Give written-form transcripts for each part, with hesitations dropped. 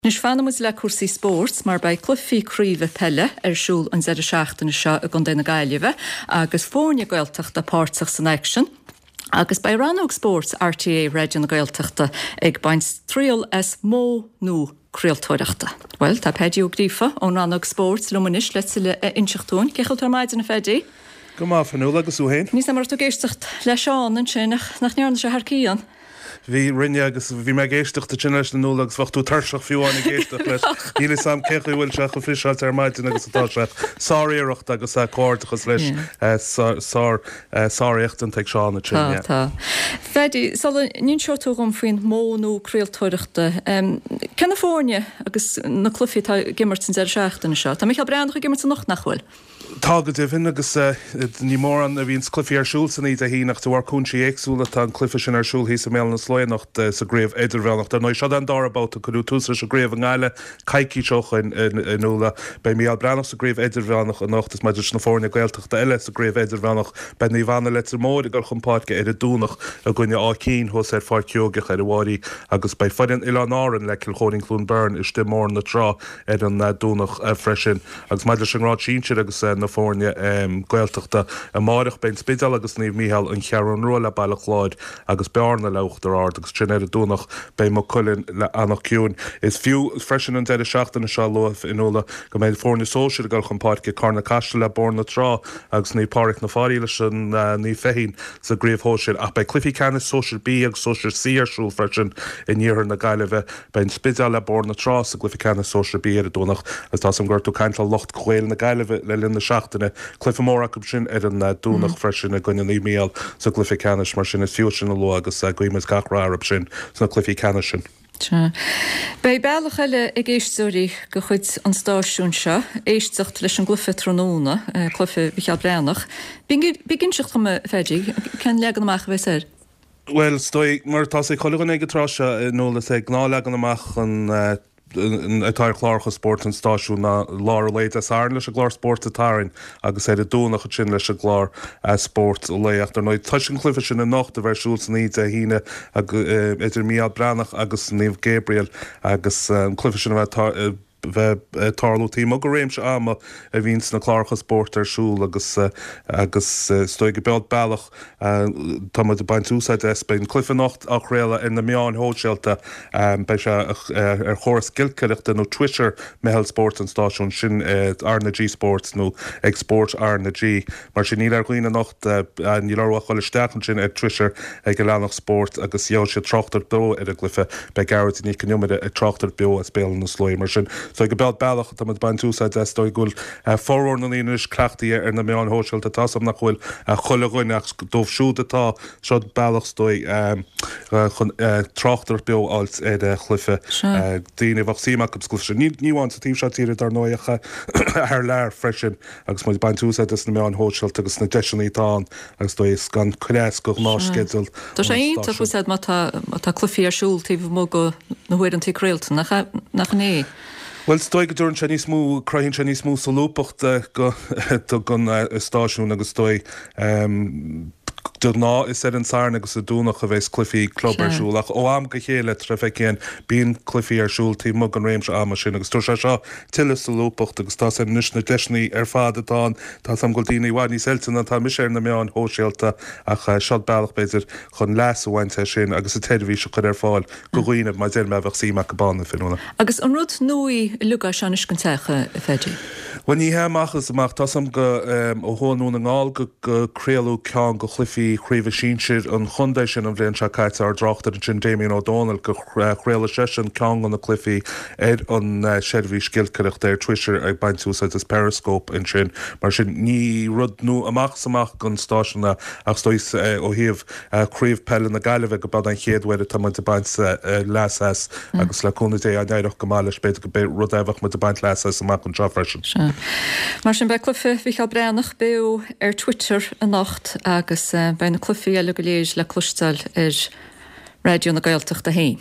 Nus fanna mus le cuasaí sports mar bei clufií críomh pelle siúl an 16 seo a gon déna gaiileh agus fórne gailteachta pártach san action. Agus bei ranóg sports RTA réidir na gailteachta ag baint tríal as mó nó críaltóireachta. Well, tá pediú grífa ón ranóg sports lumanis le inseachtún, cechil tar maidin na fedí? Go má fanú agus ú héin? Nís mar tú géistecht le seán an sin nach nearna se Harcíán. Bhí rinne agus bhí me géisteach de leis na nólagus fachtú tarseach fiúáinna géisteach leis. Íle sam cecha bhfuil se go fisáil ar maidin agus atá se sáíireacht agus cóirtachas leis sáíocht an teag seánna tríine. Tá. Fedi, sal nín seo tú gom faoin mó nó críaltóireachta. Cena fórne agus na clufií tá gimmart san 16 seo. Tá Michael Brandach gimmart san noch nachhfuil. Tágad bhín agus ní mór an a bhín clufií arsúl san í a hí nach tú cúnsaí éagsúla tá an clufa sin arsúl hí sa mé na slóinacht sa gréibh idirhhenacht. Nó seo an dárabáta chuú túsra a gréibh an gáile caiicí seocha in nóla bei Michael Brandach sa gréibh idirhhenacht an nachtas maidir na fórne gailteachta eile sa gréibh idirhhenacht ben ní bhana le mór gur chumpáce ar a dúnach a gine ácín thos ar fáceoga ar bháí agus bei fadin Ilánáran le Kilchóning Clún Burn is de mór na trá ar an dúnach freisin agus maidir sin rá síse agus na fórne gailteachta a máireach ben spidal agus níomh Michael an chearan róla bailachláid agus bearna lecht ar ard agus trin ar a dúnach bei mo cullin le annach ciún. Is fiú freisin an 16 na se loh inóla go méid fórne sóisiir gal chumpáce carna caiiste le born na trá agus ní páric na fáí lei sin ní féhín sa gréibhthóisiir ach bei clufií ceanna sóisiir bí agus sóisiir síarsúl freisin in níor na gaiileh ben spidal le born na trá sa glufií ceanna sóisiir bí ar a dúnach as tá sam gurtú caiintal locht chvéil na gaiileh le lin na seachtainna clufa mór acu sin ar an dúnach freisin a gine ní méal sa glufií ceannis mar sin is fiú sin na lo agus goimas gachrá arab sin sa clufií ceanna sin. Bei bailach eile ag éistúirí go chuid an stáisiún seo, éisteacht leis an glufa tróna, clufa Michael Brandach. Bíginn seach chum Fedi, cén legan amach bheith ar? Well, stoi mar tá sé chogan ag tráise nóla sé gná legan amach an atá chlácha sport an stáisiú na lá leit a sáin leis a glár sport atáin agus é a dúnach sin leis a glár sport léocht ar nóid tuisisin clufa sin na nacht a bheitsúil san níd a híine idir Michael Brandach agus Niamh Gabriel agus clufa sin bheith tarlú tí go réimse ama a víns na chlácha sport arsúl agus stoi go bead bailach tá de baint úsáid bein clufa nacht ach réile in na meán hóseilta bei se ar choras gilceireachta nó Twitter mehel sport an stáisiún sin Arna G Sports nó ag sport Arna G mar sin níl ar chuoine nacht ní leha choile steachan sin ag Twitter ag go lenach sport agus jou sé trochttar do ar a glufa bei Garrett ní cnúmide ag trochttar bio a spélan na slói mar sin. So go belt bailach tá baint úsáid stoi gúil fórhór na íis cleachtaí ar na meán hóseilta tásam nach bhfuil choileghine ach dómhsúdatá seo bailach stoi trochttar bio als é chlufa daine bhah síach go scuil níháin sa tíh se tíre ar nóiacha ar leir freisin agus mu baint úsáid na meán hóseilta agus na deisianítáin agus dó gan chunéis go náskedul. Tá sé ionta úsáid má tá clufií arsúl tíh mó go na huiir an tíréalta nach né. Well, stoi go dúrin se ní smú croinn se ní smú sa lúpacht go gon stáisiún agus stoi ná is an sána agus a dúnach a bheits clufií club arsúlach ó am go chéile tre fécéan bíon clufií arsúl tí mo an réimse am sin agus tú se seo tiile sa lúpacht agus tá sé nus na deisnaí ar fádatá tá sam goiltíine bhhaní seltain an tá mis ar na meán hóseilta ach seod bailach beidir chun leas bhainte sin agus a teidirhí se chud ar fáil go roioineh mai déil meh síach go banna finúna. Agus an rud nuí luga se is gontecha Fedi. When ní heachchas amach tá sam go ó hónún an gáil goréalú ceán go chlufií chríomh síir an chundéis sin an bhléonn se caiite ar drachtar sin Damien O'Donnell go chréile sesin ceán an na clufií ar an seirbhí scilcaireacht ar Twitter ag baint úsáid is Periscope in sin mar sin ní rud nó amach samach gon stáisiúna ach stois ó híomh chríomh pelle na gaiileh go bad an chéadhfuir tá de baint leas agus leúna é a neireach go máile spéidir go bé rud éhah mu de baint leas amach an trafreisin. Mar sin bei clufa Michael Brandach beú ar Twitter a nacht agus bei na clufií eile go léir le clustal ar radio na gailteachta hain.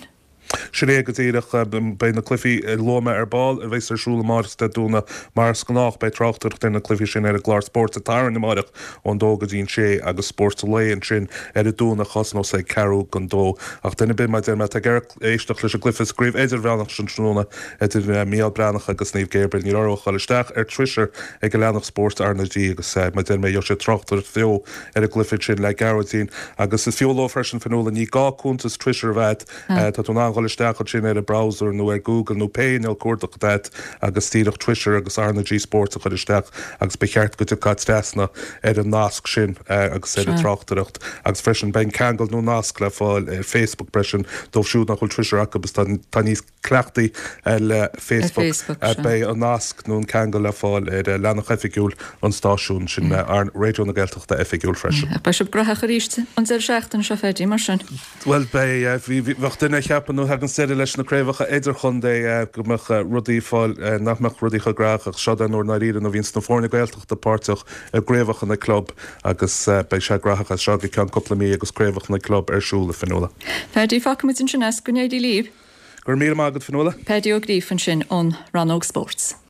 Sinné go dtíireach bei na clufií loma ball bhééis arsúla mar dúna mars go nach bei trachtach denna clufi sin ar a glár sport a tar marach ón dóga dín sé agus sportléon sin ar a dúna chasno sé carú gan dó ach denna bin mai me gar éisteach leis a glyfas gríomh idir bhenach sin trúna idir méal brenach agus níomh Gabriel ní orch chalisteach ar Twitter ag go lenach sport arnadí agus me den mé jo sé trachtar fio ar a glyfid sin le garín agus is fioló fresin fanúla ní gáúntas Twitter bheit tá tú ááilisteach sin ar a browser nó ar Google nó Pain el cuatach dat agus tíach Twitter agus arnadí sport a chuisteach agus becheart go tú catstena ar an nasc sin agus sé a trachtareacht agus fresin ben kegel nó nasc le fáil Facebook bresin dóh siú nach chuil Twitter agus tá níos cleachtaí le Facebook bei an nasc nó kegel le fáil ar lenach effigiúil an stáisiún sin ar radio na gelteachta effigiúil fresin. Bei se brathe ríiste an seachtain se féidir mar sin. Well bei bhachtainna cheapan nó hagan sé leis naréfacha idir chun é gomach rudí fáil nachmeach rudícha graach se an nó naían a víns na fórna gailteach de páirteach a gréfach na club agus bei se graach a se cean coppla agus gréfach na club arsúla fanúla. Pedí facmid sin sin gunnéidir líb? Gur mí agad fanúla? Pedí ó grífan sin ón Ranóg Sports.